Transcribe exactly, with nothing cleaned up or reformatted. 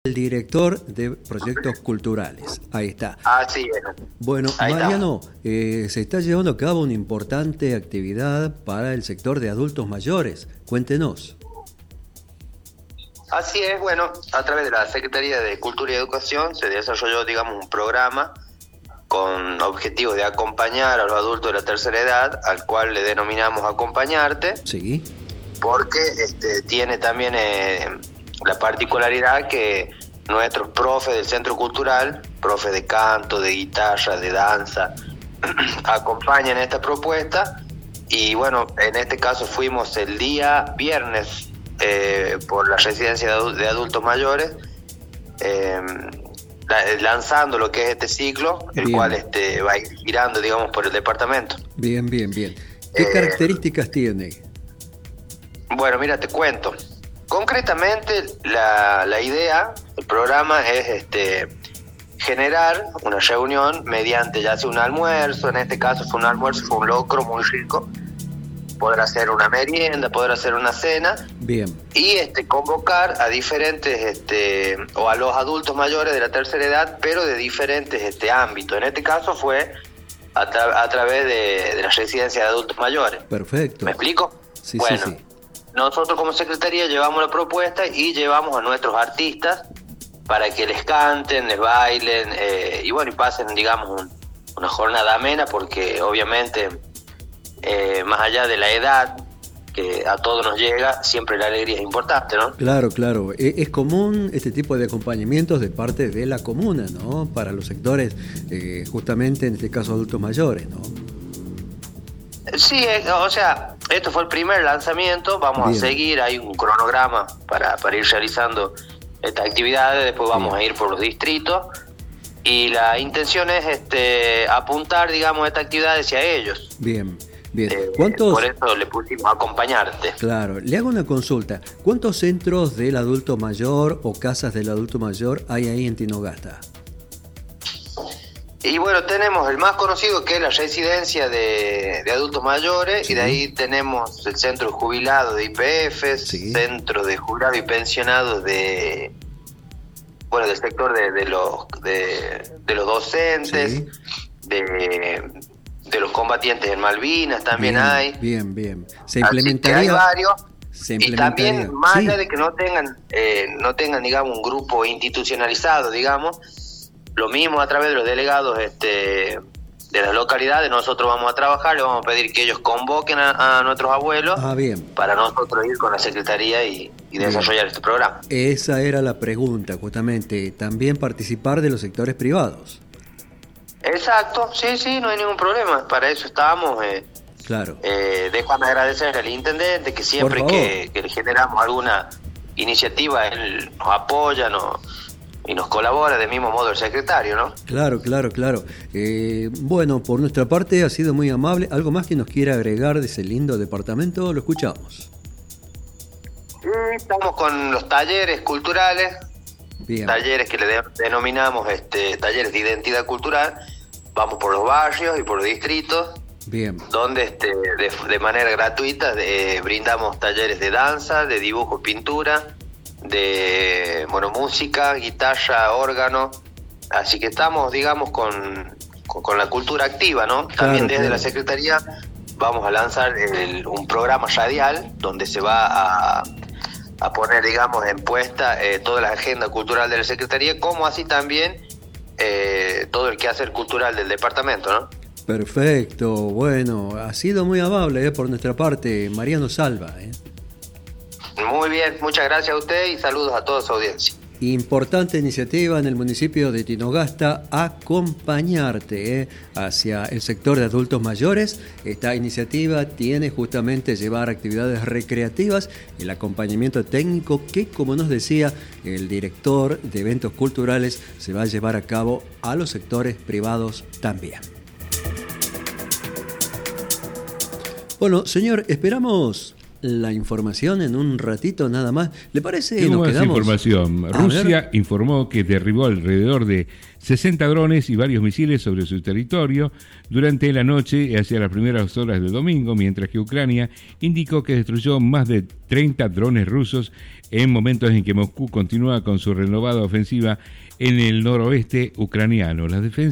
El director de proyectos culturales. Ahí está. Así es. Bueno, Ahí Mariano, eh, se está llevando a cabo una importante actividad para el sector de adultos mayores. Cuéntenos. Así es, bueno, a través de la Secretaría de Cultura y Educación se desarrolló, digamos, un programa con objetivos de acompañar a los adultos de la tercera edad, al cual le denominamos Acompañarte. Sí. Porque este, tiene también eh, la particularidad que nuestros profes del Centro Cultural, profes de canto, de guitarra, de danza, acompañan esta propuesta. Y bueno, en este caso fuimos el día viernes eh, por la residencia de, adul- de adultos mayores, eh, la- lanzando lo que es este ciclo, el Bien. cual este, va a ir girando, digamos, por el departamento. Bien, bien, bien. ¿Qué Eh, características tiene? Bueno, mira, te cuento. Concretamente, la, la idea, el programa es este generar una reunión mediante ya sea un almuerzo, en este caso fue un almuerzo, fue un locro muy rico, poder hacer una merienda, poder hacer una cena Bien, y este convocar a diferentes, este o a los adultos mayores de la tercera edad, pero de diferentes este ámbitos. En este caso fue a, tra- a través de, de la residencia de adultos mayores. perfecto. ¿Me explico? Sí, Bueno, sí, sí. nosotros como Secretaría llevamos la propuesta y llevamos a nuestros artistas para que les canten, les bailen eh, y bueno, y pasen, digamos, un- una jornada amena, porque obviamente, eh, más allá de la edad que a todos nos llega, siempre la alegría es importante, ¿no? Claro, claro. E- Es común este tipo de acompañamientos de parte de la comuna, ¿no? Para los sectores, eh, justamente en este caso adultos mayores, ¿no? Sí, eh, o sea, esto fue el primer lanzamiento, vamos Bien. a seguir, hay un cronograma para, para ir realizando estas actividades, después vamos Bien. a ir por los distritos y la intención es este apuntar, digamos, esta actividad hacia ellos. Bien, bien. Eh, ¿Cuántos? Por eso le pusimos Acompañarte. Claro, le hago una consulta. ¿Cuántos centros del adulto mayor o casas del adulto mayor hay ahí en Tinogasta? Y bueno, tenemos el más conocido, que es la residencia de, de adultos mayores, Sí. y de ahí tenemos el centro de jubilados de I P F, Sí. centro de jubilados y pensionados de, bueno, del sector de, de los de, de los docentes, Sí. de, de los combatientes en Malvinas también Bien, hay. Bien, bien. Se Así que hay implementaría. varios. Se Y implementaría. también, más Sí, allá de que no tengan, eh, no tengan, digamos, un grupo institucionalizado, digamos, lo mismo a través de los delegados este, de las localidades, nosotros vamos a trabajar, le vamos a pedir que ellos convoquen a, a nuestros abuelos Ah, bien. para nosotros ir con la Secretaría y, y Bien. desarrollar este programa. Esa era la pregunta, justamente. También participar de los sectores privados. Exacto, sí, sí, no hay ningún problema, para eso estamos. Eh, Claro. eh, déjame agradecer al intendente, que siempre Por que, que le generamos alguna iniciativa, él nos apoya, nos, y nos colabora, del mismo modo el secretario, ¿no? Claro, claro, claro. Eh, bueno, por nuestra parte ha sido muy amable. ¿Algo más que nos quiera agregar de ese lindo departamento? Lo escuchamos. Y estamos con los talleres culturales, Bien. talleres que le de- denominamos este, talleres de identidad cultural. Vamos por los barrios y por los distritos, Bien. donde este, de, de manera gratuita de- brindamos talleres de danza, de dibujo y pintura, de bueno, música, guitarra, órgano. Así que estamos, digamos, con, con, con la cultura activa, ¿no? También desde claro. la Secretaría vamos a lanzar el- un programa radial donde se va a, a poner, digamos, en puesta eh, toda la agenda cultural de la Secretaría, como así también eh, todo el quehacer cultural del departamento, ¿no? Perfecto. Bueno, ha sido muy amable eh, por nuestra parte, Mariano Salva. eh. Muy bien, muchas gracias a usted y saludos a toda su audiencia. Importante iniciativa en el municipio de Tinogasta, Acompañarte eh, hacia el sector de adultos mayores. Esta iniciativa tiene justamente llevar actividades recreativas, el acompañamiento técnico que, como nos decía el director de eventos culturales, se va a llevar a cabo a los sectores privados también. Bueno, señor, esperamos la información en un ratito nada más. ¿Le parece? Tengo Nos más quedamos... información. A Rusia ver. informó que derribó alrededor de sesenta drones y varios misiles sobre su territorio durante la noche y hacia las primeras horas del domingo, mientras que Ucrania indicó que destruyó más de treinta drones rusos en momentos en que Moscú continúa con su renovada ofensiva en el noroeste ucraniano. Las defensas